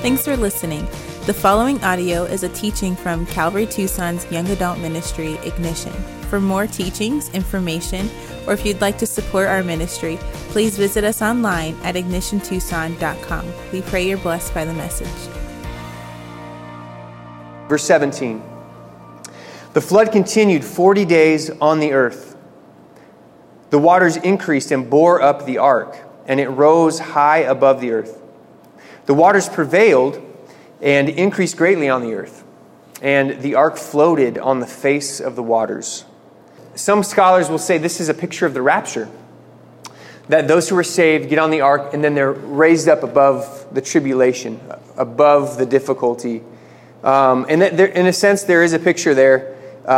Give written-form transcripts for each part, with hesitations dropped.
Thanks for listening. The following audio is a teaching from Calvary Tucson's Young Adult Ministry, Ignition. For more teachings, information, or if you'd like to support our ministry, please visit us online at ignitiontucson.com. We pray you're blessed by the message. Verse 17. The flood continued 40 days on the earth. The waters increased and bore up the ark, and it rose high above the earth. The waters prevailed and increased greatly on the earth, and the ark floated on the face of the waters. Some scholars will say this is a picture of the rapture, that those who are saved get on the ark and then they're raised up above the tribulation, above the difficulty. And that there, in a sense, there is a picture there,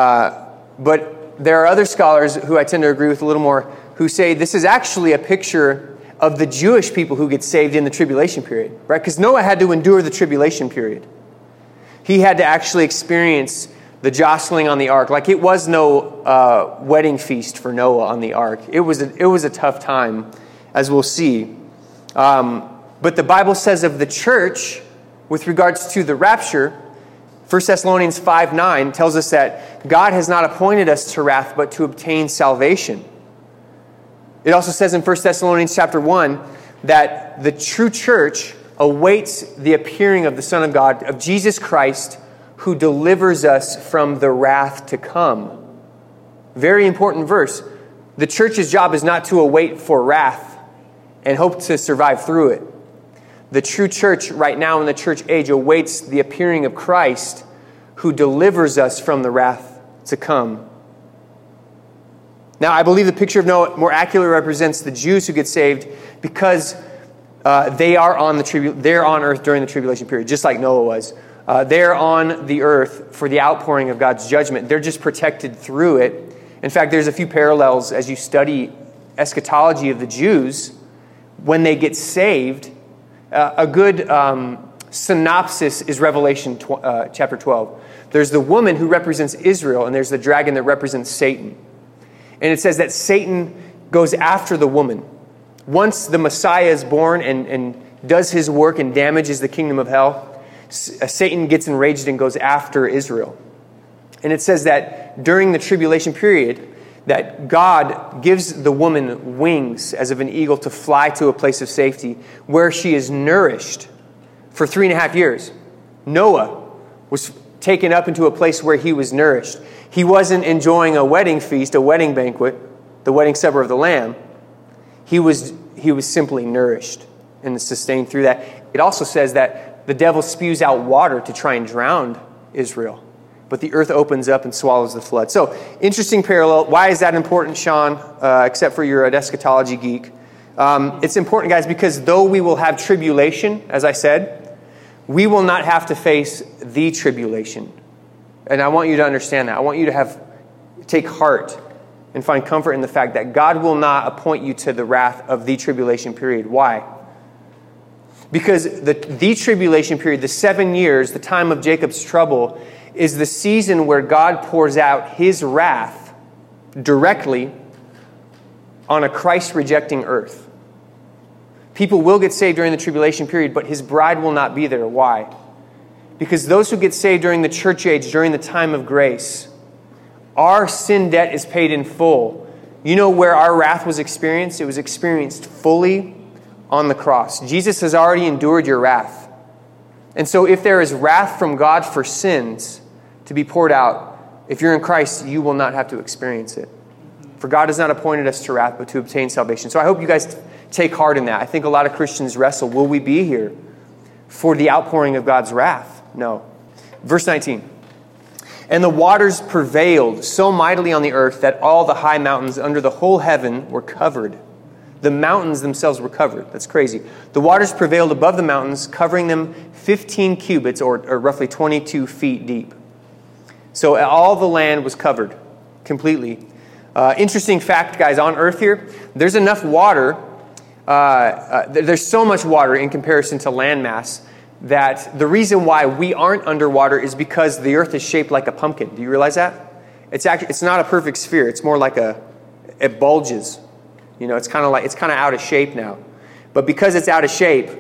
but there are other scholars who I tend to agree with a little more, who say this is actually a picture of the Jewish people who get saved in the tribulation period, right? Because Noah had to endure the tribulation period. He had to actually experience the jostling on the ark. Like, it was no wedding feast for Noah on the ark. It was a tough time, as we'll see. But the Bible says of the church, with regards to the rapture, 1 Thessalonians 5:9 tells us that God has not appointed us to wrath, but to obtain salvation. It also says in 1 Thessalonians chapter 1 that the true church awaits the appearing of the Son of God, of Jesus Christ, who delivers us from the wrath to come. Very important verse. The church's job is not to await for wrath and hope to survive through it. The true church right now in the church age awaits the appearing of Christ, who delivers us from the wrath to come. Now, I believe the picture of Noah more accurately represents the Jews who get saved because they're on earth during the tribulation period, just like Noah was. They're on the earth for the outpouring of God's judgment. They're just protected through it. In fact, there's a few parallels as you study eschatology of the Jews. When they get saved, a good synopsis is Revelation chapter 12. There's the woman who represents Israel, and there's the dragon that represents Satan. And it says that Satan goes after the woman. Once the Messiah is born and does his work and damages the kingdom of hell, Satan gets enraged and goes after Israel. And it says that during the tribulation period, that God gives the woman wings as of an eagle to fly to a place of safety where she is nourished for 3.5 years. Noah was taken up into a place where he was nourished. He wasn't enjoying a wedding feast, a wedding banquet, the wedding supper of the Lamb. He was simply nourished and sustained through that. It also says that the devil spews out water to try and drown Israel. But the earth opens up and swallows the flood. So, interesting parallel. Why is that important, Sean? Except for you're an eschatology geek. It's important, guys, because though we will have tribulation, as I said, we will not have to face the tribulation. And I want you to understand that. I want you to take heart and find comfort in the fact that God will not appoint you to the wrath of the tribulation period. Why? Because the tribulation period, the 7 years, the time of Jacob's trouble, is the season where God pours out his wrath directly on a Christ-rejecting earth. People will get saved during the tribulation period, but his bride will not be there. Why? Because those who get saved during the church age, during the time of grace, our sin debt is paid in full. You know where our wrath was experienced? It was experienced fully on the cross. Jesus has already endured your wrath. And so if there is wrath from God for sins to be poured out, if you're in Christ, you will not have to experience it. For God has not appointed us to wrath, but to obtain salvation. So I hope you guys take heart in that. I think a lot of Christians wrestle. Will we be here for the outpouring of God's wrath? No. Verse 19. And the waters prevailed so mightily on the earth that all the high mountains under the whole heaven were covered. The mountains themselves were covered. That's crazy. The waters prevailed above the mountains, covering them 15 cubits, or roughly 22 feet deep. So all the land was covered completely. Interesting fact, guys, on earth here, there's enough water. There's so much water in comparison to land mass that the reason why we aren't underwater is because the earth is shaped like a pumpkin. Do you realize that? It's not a perfect sphere. It's more like it bulges. You know, it's kind of out of shape now. But because it's out of shape,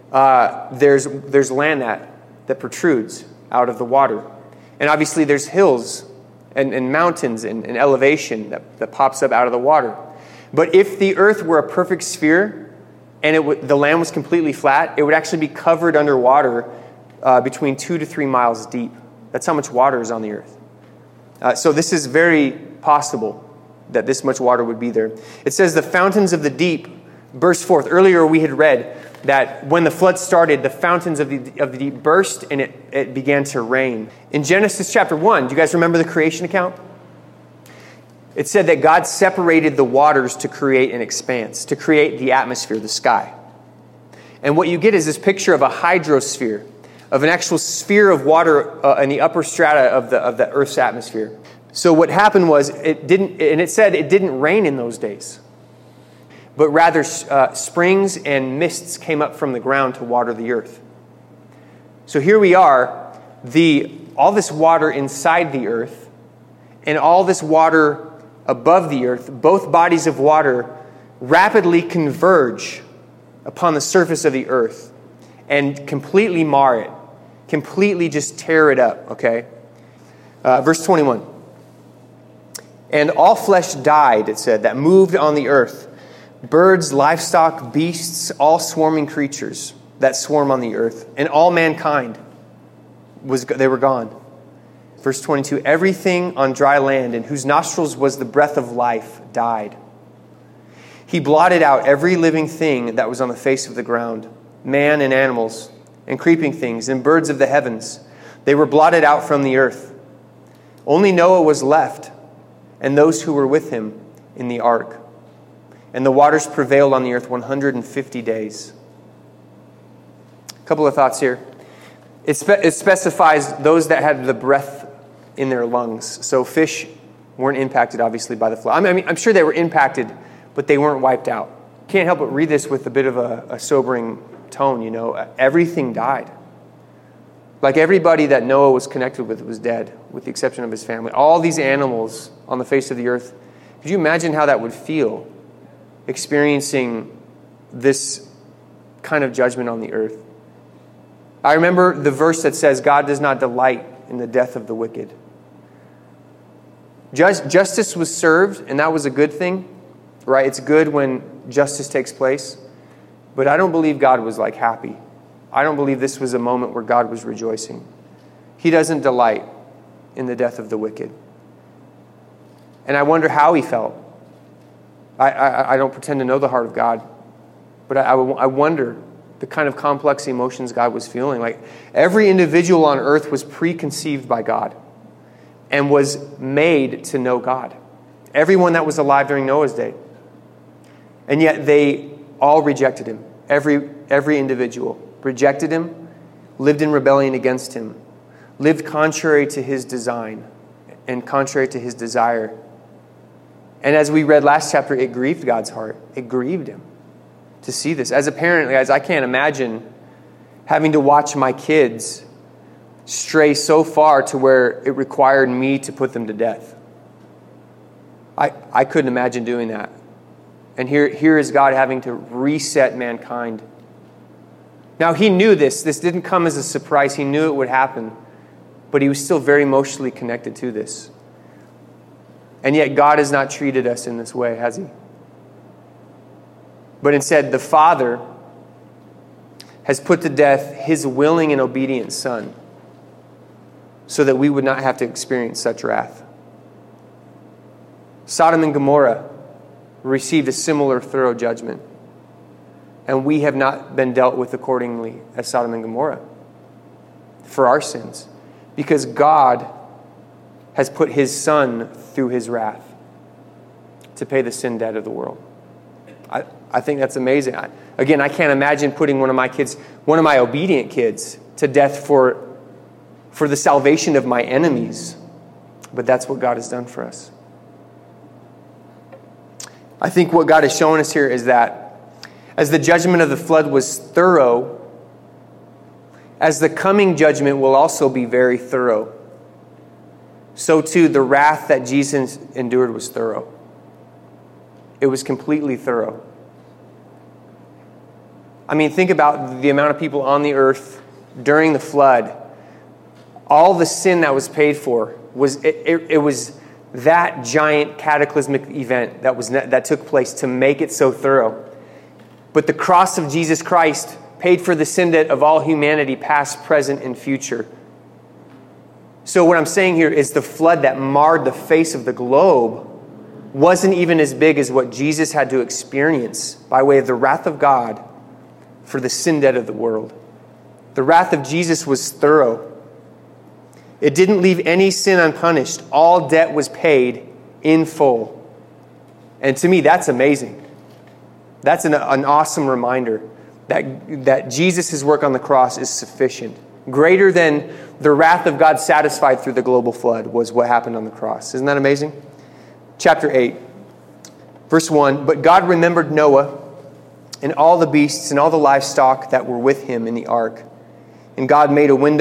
there's land that protrudes out of the water. And obviously there's hills and mountains and elevation that pops up out of the water. But if the earth were a perfect sphere and the land was completely flat, it would actually be covered underwater between 2 to 3 miles deep. That's how much water is on the earth. So this is very possible that this much water would be there. It says the fountains of the deep burst forth. Earlier we had read that when the flood started, the fountains of the deep burst and it began to rain. In Genesis chapter 1, do you guys remember the creation account? It said that God separated the waters to create an expanse, to create the atmosphere, the sky. And what you get is this picture of a hydrosphere, of an actual sphere of water in the upper strata of the Earth's atmosphere. So what happened was, it didn't rain in those days, but rather springs and mists came up from the ground to water the earth. So here we are, all this water inside the earth and all this water above the earth, both bodies of water rapidly converge upon the surface of the earth and completely mar it, completely just tear it up, okay? Verse 21. And all flesh died, it said, that moved on the earth. Birds, livestock, beasts, all swarming creatures that swarm on the earth, and all mankind, they were gone. Verse 22, everything on dry land in whose nostrils was the breath of life died. He blotted out every living thing that was on the face of the ground, man and animals and creeping things and birds of the heavens. They were blotted out from the earth. Only Noah was left, and those who were with him in the ark. And the waters prevailed on the earth 150 days. A couple of thoughts here. It specifies those that had the breath in their lungs. So fish weren't impacted, obviously, by the flood. I mean, I'm sure they were impacted, but they weren't wiped out. Can't help but read this with a bit of a sobering tone, you know. Everything died. Like everybody that Noah was connected with was dead, with the exception of his family. All these animals on the face of the earth. Could you imagine how that would feel, experiencing this kind of judgment on the earth? I remember the verse that says, God does not delight in the death of the wicked. Justice was served, and that was a good thing, right? It's good when justice takes place. But I don't believe God was happy. I don't believe this was a moment where God was rejoicing. He doesn't delight in the death of the wicked. And I wonder how he felt. I don't pretend to know the heart of God, but I wonder the kind of complex emotions God was feeling. Like every individual on earth was preconceived by God and was made to know God. Everyone that was alive during Noah's day. And yet they all rejected him. Every individual rejected him, lived in rebellion against him, lived contrary to his design and contrary to his desire. And as we read last chapter, it grieved God's heart. It grieved him to see this. As a parent, guys, I can't imagine having to watch my kids stray so far to where it required me to put them to death. I couldn't imagine doing that. And here is God having to reset mankind. Now, he knew this. This didn't come as a surprise. He knew it would happen. But he was still very emotionally connected to this. And yet God has not treated us in this way, has he? But instead, the Father has put to death his willing and obedient Son so that we would not have to experience such wrath. Sodom and Gomorrah received a similar thorough judgment. And we have not been dealt with accordingly as Sodom and Gomorrah for our sins. Because God has put his Son through his wrath to pay the sin debt of the world. I think that's amazing. I can't imagine putting one of my obedient kids, to death for the salvation of my enemies. But that's what God has done for us. I think what God is showing us here is that as the judgment of the flood was thorough, as the coming judgment will also be very thorough, so too the wrath that Jesus endured was thorough. It was completely thorough. I mean, think about the amount of people on the earth during the flood. All the sin that was paid for was it was that giant cataclysmic event that took place to make it so thorough. But the cross of Jesus Christ paid for the sin debt of all humanity, past, present, and future. So what I'm saying here is the flood that marred the face of the globe wasn't even as big as what Jesus had to experience by way of the wrath of God for the sin debt of the world. The wrath of Jesus was thorough. It didn't leave any sin unpunished. All debt was paid in full. And to me, that's amazing. That's an awesome reminder that Jesus' work on the cross is sufficient. Greater than the wrath of God satisfied through the global flood was what happened on the cross. Isn't that amazing? Chapter 8, verse 1, "But God remembered Noah and all the beasts and all the livestock that were with him in the ark. And God made a wind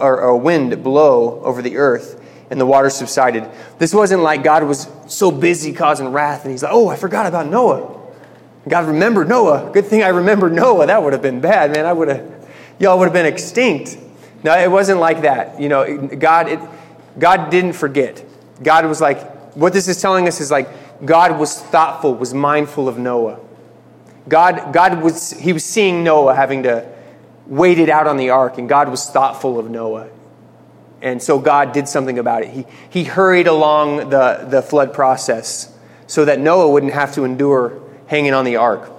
blow over the earth, and the waters subsided." This wasn't like God was so busy causing wrath, and he's like, "Oh, I forgot about Noah. God remembered Noah. Good thing I remembered Noah. That would have been bad, man. Y'all would have been extinct." No, it wasn't like that. You know, God didn't forget. God was like, what this is telling us is like, God was thoughtful, was mindful of Noah. He was seeing Noah having to wait it out on the ark, and God was thoughtful of Noah. And so God did something about it. He hurried along the flood process so that Noah wouldn't have to endure hanging on the ark.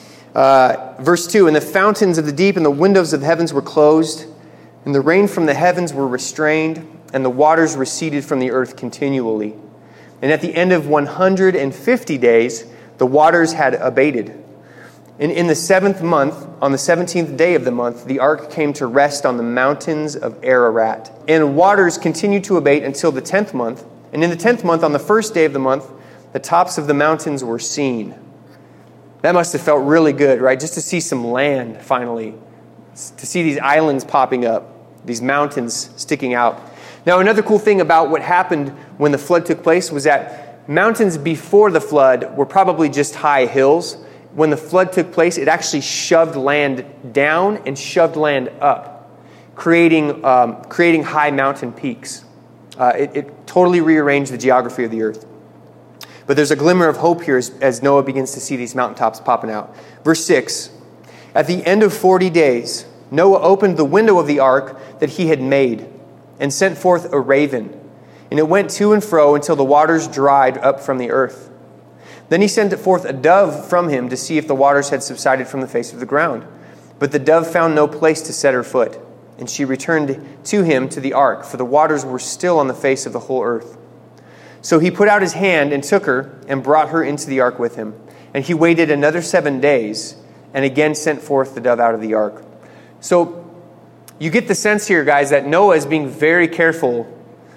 Verse 2, "And the fountains of the deep and the windows of the heavens were closed, and the rain from the heavens were restrained, and the waters receded from the earth continually. And at the end of 150 days, the waters had abated. And in the 7th month, on the 17th day of the month, the ark came to rest on the mountains of Ararat. And waters continued to abate until the 10th month. And in the 10th month, on the first day of the month, the tops of the mountains were seen." That must have felt really good, right? Just to see some land, finally. To see these islands popping up, these mountains sticking out. Now, another cool thing about what happened when the flood took place was that mountains before the flood were probably just high hills. When the flood took place, it actually shoved land down and shoved land up, creating high mountain peaks. It totally rearranged the geography of the earth. But there's a glimmer of hope here as Noah begins to see these mountaintops popping out. Verse 6, "At the end of 40 days, Noah opened the window of the ark that he had made and sent forth a raven, and it went to and fro until the waters dried up from the earth. Then he sent forth a dove from him to see if the waters had subsided from the face of the ground. But the dove found no place to set her foot, and she returned to him to the ark, for the waters were still on the face of the whole earth. So he put out his hand and took her and brought her into the ark with him. And he waited another 7 days and again sent forth the dove out of the ark." So you get the sense here, guys, that Noah is being very careful.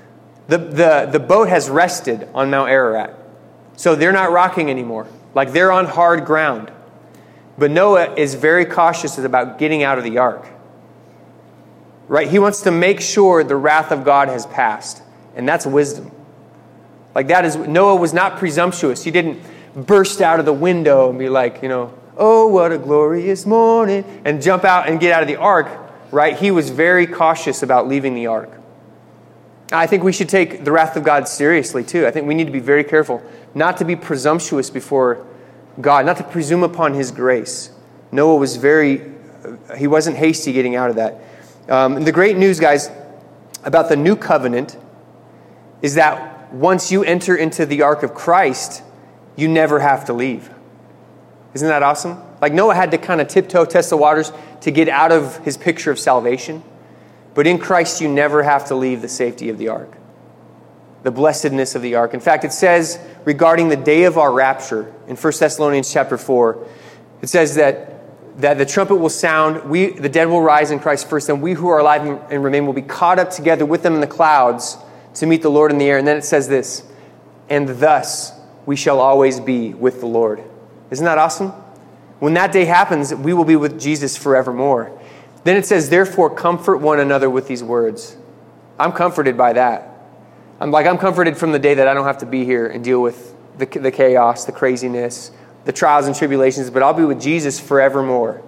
The boat has rested on Mount Ararat. So they're not rocking anymore. Like, they're on hard ground. But Noah is very cautious about getting out of the ark. Right? He wants to make sure the wrath of God has passed. And that's wisdom. Like, Noah was not presumptuous. He didn't burst out of the window and be like, "Oh, what a glorious morning," and jump out and get out of the ark. Right? He was very cautious about leaving the ark. I think we should take the wrath of God seriously, too. I think we need to be very careful not to be presumptuous before God, not to presume upon His grace. Noah was he wasn't hasty getting out of that. And the great news, guys, about the new covenant is that once you enter into the ark of Christ, you never have to leave. Isn't that awesome? Like, Noah had to kind of tiptoe, test the waters to get out of his picture of salvation. But in Christ, you never have to leave the safety of the ark, the blessedness of the ark. In fact, it says regarding the day of our rapture in 1 Thessalonians chapter 4, it says that the trumpet will sound, the dead will rise in Christ first, and we who are alive and remain will be caught up together with them in the clouds to meet the Lord in the air. And then it says this, "And thus we shall always be with the Lord." Isn't that awesome? When that day happens, we will be with Jesus forevermore. Then it says, "Therefore comfort one another with these words." I'm comforted by that. I'm comforted from the day that I don't have to be here and deal with the chaos, the craziness, the trials and tribulations, but I'll be with Jesus forevermore.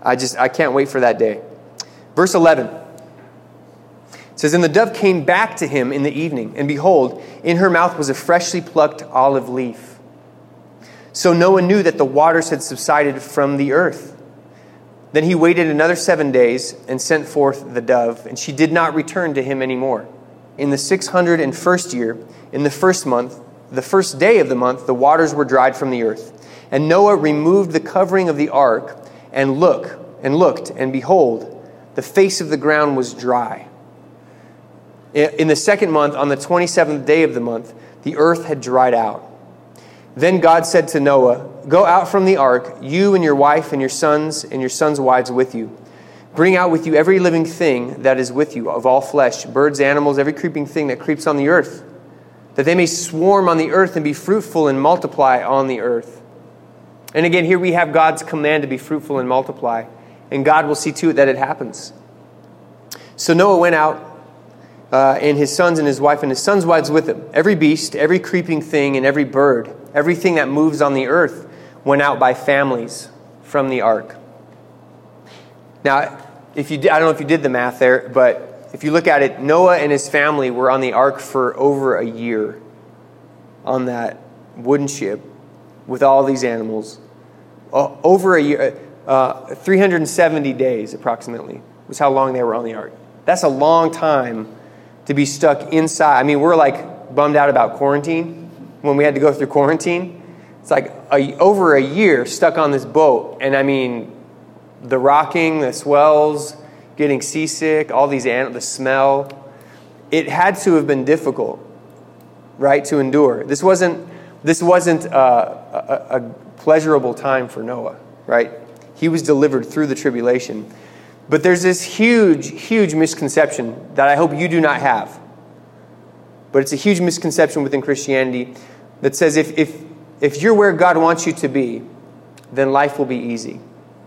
I can't wait for that day. Verse 11. It says, "And the dove came back to him in the evening, and behold, in her mouth was a freshly plucked olive leaf. So Noah knew that the waters had subsided from the earth. Then he waited another 7 days and sent forth the dove, and she did not return to him anymore. In the 601st year, in the first month, the first day of the month, the waters were dried from the earth. And Noah removed the covering of the ark and looked, and behold, the face of the ground was dry. In the second month, on the 27th day of the month, the earth had dried out. Then God said to Noah, 'Go out from the ark, you and your wife and your sons wives with you. Bring out with you every living thing that is with you, of all flesh, birds, animals, every creeping thing that creeps on the earth, that they may swarm on the earth and be fruitful and multiply on the earth.'" And again, here we have God's command to be fruitful and multiply, and God will see to it that it happens. So Noah went out, and his sons and his wife and his sons' wives with him. Every beast, every creeping thing, and every bird, everything that moves on the earth, went out by families from the ark. Now, I don't know if you did the math there, but if you look at it, Noah and his family were on the ark for over a year on that wooden ship with all these animals. Over a year, 370 days approximately was how long they were on the ark. That's a long time to be stuck inside. I mean, we're like bummed out about quarantine when we had to go through quarantine. It's like over a year stuck on this boat. And I mean, the rocking, the swells, getting seasick, all these the smell. It had to have been difficult, right, to endure. This wasn't a pleasurable time for Noah, right? He was delivered through the tribulation. But there's this huge, huge misconception that I hope you do not have. But it's a huge misconception within Christianity that says if you're where God wants you to be, then life will be easy.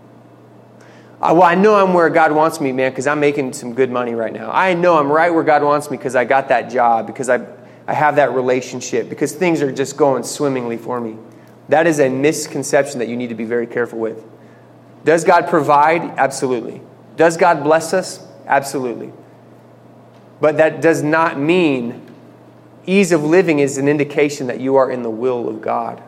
Well, I know I'm where God wants me, man, because I'm making some good money right now. I know I'm right where God wants me because I got that job, because I have that relationship, because things are just going swimmingly for me. That is a misconception that you need to be very careful with. Does God provide? Absolutely. Does God bless us? Absolutely. But that does not mean ease of living is an indication that you are in the will of God.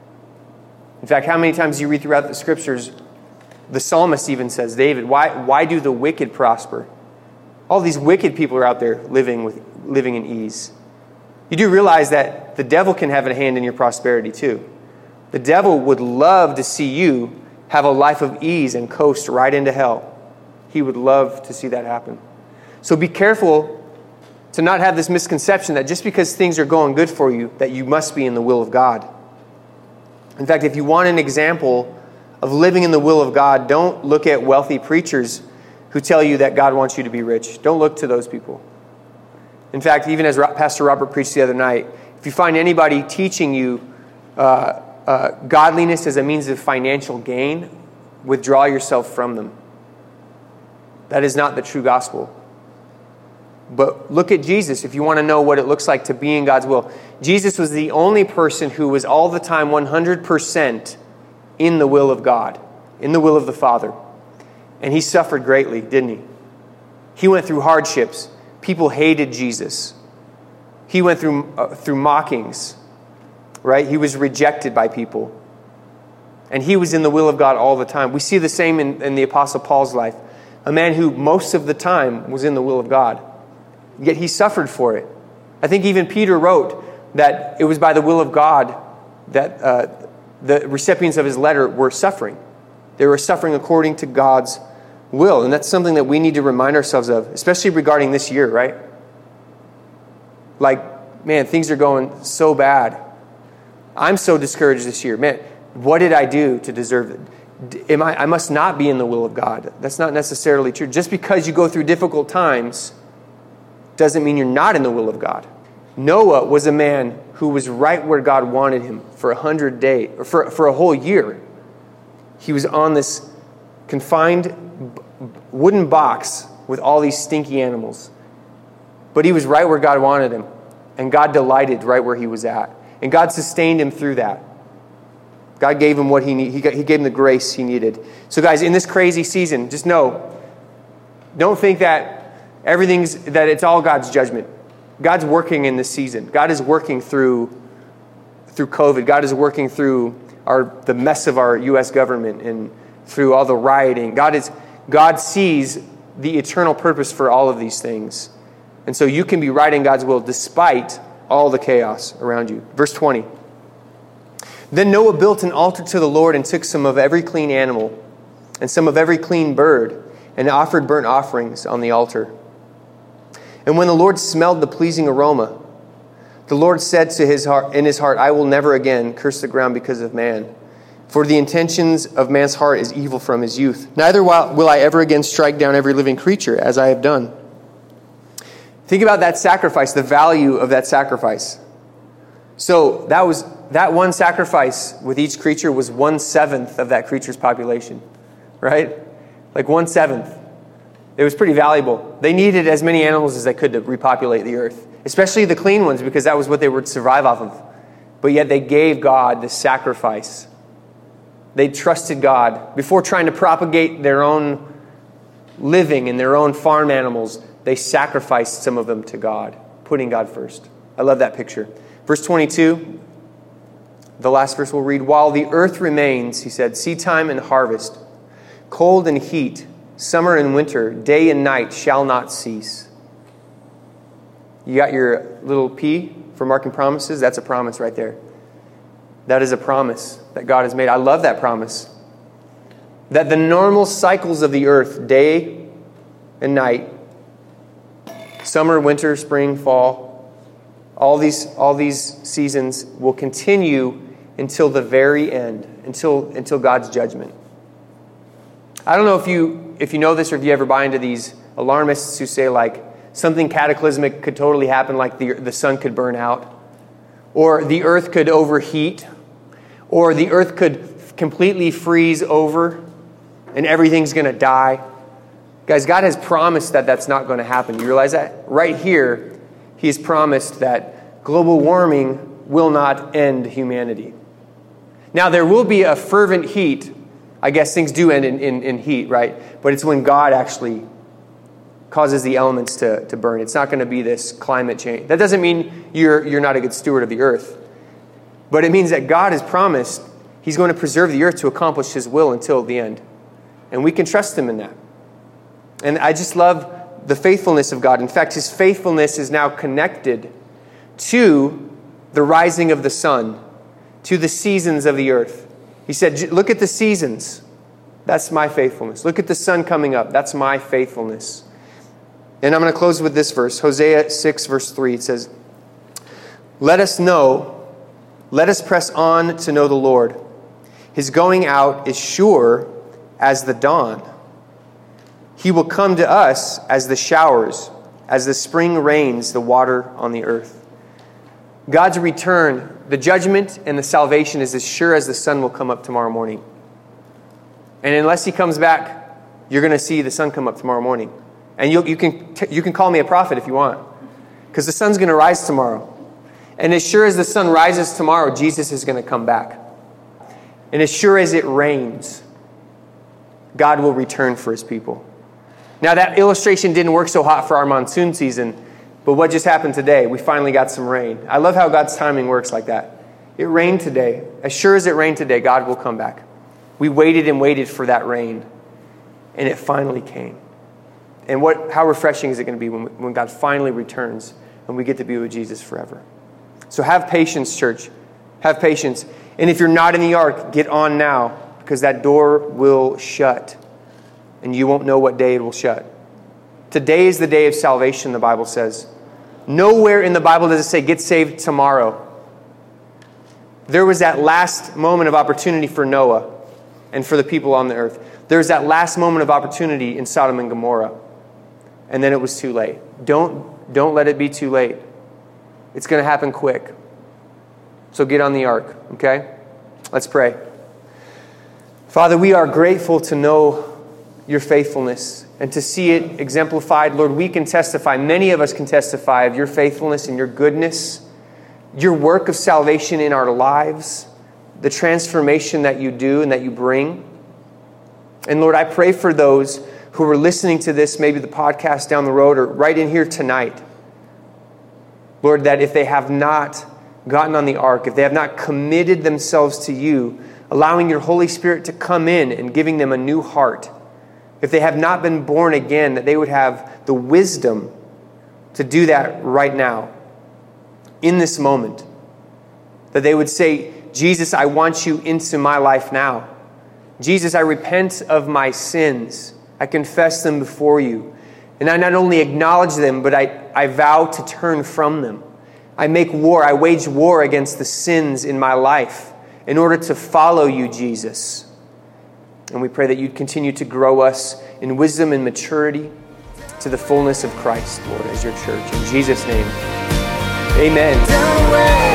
In fact, how many times do you read throughout the scriptures, the psalmist even says, David, why do the wicked prosper? All these wicked people are out there living in ease. You do realize that the devil can have a hand in your prosperity too. The devil would love to see you have a life of ease and coast right into hell. He would love to see that happen. So be careful to not have this misconception that just because things are going good for you, that you must be in the will of God. In fact, if you want an example of living in the will of God, don't look at wealthy preachers who tell you that God wants you to be rich. Don't look to those people. In fact, even as Pastor Robert preached the other night, if you find anybody teaching you godliness as a means of financial gain, withdraw yourself from them. That is not the true gospel. But look at Jesus if you want to know what it looks like to be in God's will. Jesus was the only person who was all the time 100% in the will of God, in the will of the Father. And he suffered greatly, didn't he? He went through hardships. People hated Jesus. He went through mockings, right? He was rejected by people. And he was in the will of God all the time. We see the same in the Apostle Paul's life. A man who most of the time was in the will of God. Yet he suffered for it. I think even Peter wrote that it was by the will of God that the recipients of his letter were suffering. They were suffering according to God's will. And that's something that we need to remind ourselves of, especially regarding this year, right? Like, man, things are going so bad. I'm so discouraged this year. Man, what did I do to deserve it? I must not be in the will of God. That's not necessarily true. Just because you go through difficult times doesn't mean you're not in the will of God. Noah was a man who was right where God wanted him for 100 days, or for a whole year. He was on this confined wooden box with all these stinky animals. But he was right where God wanted him. And God delighted right where he was at. And God sustained him through that. God gave him what he needed. He gave him the grace he needed. So guys, in this crazy season, just know, don't think that it's all God's judgment. God's working in this season. God is working through COVID. God is working through the mess of our U.S. government and through all the rioting. God sees the eternal purpose for all of these things. And so you can be right in God's will despite all the chaos around you. Verse 20. Then Noah built an altar to the Lord and took some of every clean animal and some of every clean bird and offered burnt offerings on the altar. And when the Lord smelled the pleasing aroma, the Lord said in his heart, I will never again curse the ground because of man. For the intentions of man's heart is evil from his youth. Neither will I ever again strike down every living creature as I have done. Think about that sacrifice, the value of that sacrifice. So that one sacrifice with each creature was 1/7 of that creature's population, right? Like 1/7. It was pretty valuable. They needed as many animals as they could to repopulate the earth, especially the clean ones, because that was what they would survive off of. But yet they gave God the sacrifice. They trusted God. Before trying to propagate their own living and their own farm animals, they sacrificed some of them to God, putting God first. I love that picture. Verse 22, the last verse we'll read. While the earth remains, he said, seedtime and harvest, cold and heat, summer and winter, day and night shall not cease. You got your little P for marking promises? That's a promise right there. That is a promise that God has made. I love that promise. That the normal cycles of the earth, day and night, summer, winter, spring, fall, all these seasons will continue until the very end, until God's judgment. I don't know if you know this or if you ever buy into these alarmists who say like something cataclysmic could totally happen, like the sun could burn out, or the earth could overheat, or the earth could completely freeze over and everything's going to die. Guys, God has promised that that's not going to happen. You realize that? Right here, He has promised that global warming will not end humanity. Now, there will be a fervent heat. I guess things do end in heat, right? But it's when God actually causes the elements to burn. It's not going to be this climate change. That doesn't mean you're not a good steward of the earth. But it means that God has promised He's going to preserve the earth to accomplish His will until the end. And we can trust Him in that. And I just love the faithfulness of God. In fact, His faithfulness is now connected to the rising of the sun, to the seasons of the earth. He said, look at the seasons. That's my faithfulness. Look at the sun coming up. That's my faithfulness. And I'm going to close with this verse. Hosea 6, verse 3. It says, let us press on to know the Lord. His going out is sure as the dawn. He will come to us as the showers, as the spring rains the water on the earth. God's return, the judgment and the salvation is as sure as the sun will come up tomorrow morning. And unless He comes back, you're going to see the sun come up tomorrow morning. And you can call me a prophet if you want, because the sun's going to rise tomorrow. And as sure as the sun rises tomorrow, Jesus is going to come back. And as sure as it rains, God will return for His people. Now, that illustration didn't work so hot for our monsoon season, but what just happened today? We finally got some rain. I love how God's timing works like that. It rained today. As sure as it rained today, God will come back. We waited and waited for that rain, and it finally came. And how refreshing is it going to be when God finally returns and we get to be with Jesus forever? So have patience, church. Have patience. And if you're not in the ark, get on now, because that door will shut. And you won't know what day it will shut. Today is the day of salvation, the Bible says. Nowhere in the Bible does it say, get saved tomorrow. There was that last moment of opportunity for Noah and for the people on the earth. There was that last moment of opportunity in Sodom and Gomorrah. And then it was too late. Don't let it be too late. It's going to happen quick. So get on the ark, okay? Let's pray. Father, we are grateful to know Your faithfulness and to see it exemplified. Lord, we can testify, many of us can testify of Your faithfulness and Your goodness, Your work of salvation in our lives, the transformation that you do and that you bring. And Lord, I pray for those who are listening to this, maybe the podcast down the road or right in here tonight. Lord, that if they have not gotten on the ark, if they have not committed themselves to you, allowing your Holy Spirit to come in and giving them a new heart, if they have not been born again, that they would have the wisdom to do that right now, in this moment. That they would say, Jesus, I want you into my life now. Jesus, I repent of my sins. I confess them before you. And I not only acknowledge them, but I vow to turn from them. I wage war against the sins in my life in order to follow you, Jesus. And we pray that you'd continue to grow us in wisdom and maturity to the fullness of Christ, Lord, as your church. In Jesus' name, amen.